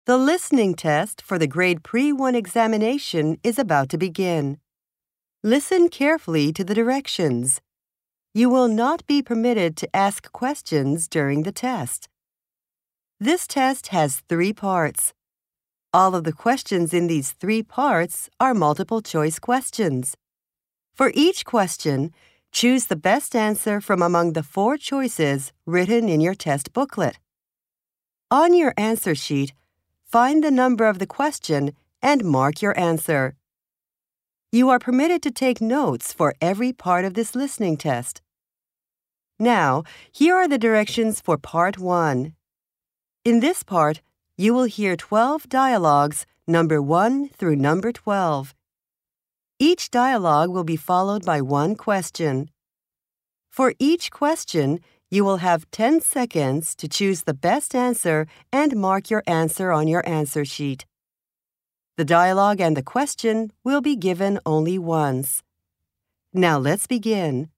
The listening test for the Grade Pre-1 examination is about to begin. Listen carefully to the directions. You will not be permitted to ask questions during the test. This test has 3 parts. All of the questions in these 3 parts are multiple-choice questions. For each question, choose the best answer from among the 4 choices written in your test booklet. On your answer sheet, find the number of the question and mark your answer. You are permitted to take notes for every part of this listening test. Now, here are the directions for Part 1. In this part, you will hear 12 dialogues, number 1 through number 12. Each dialogue will be followed by 1 question. For each question, you will have 10 seconds to choose the best answer and mark your answer on your answer sheet. The dialogue and the question will be given only once. Now let's begin.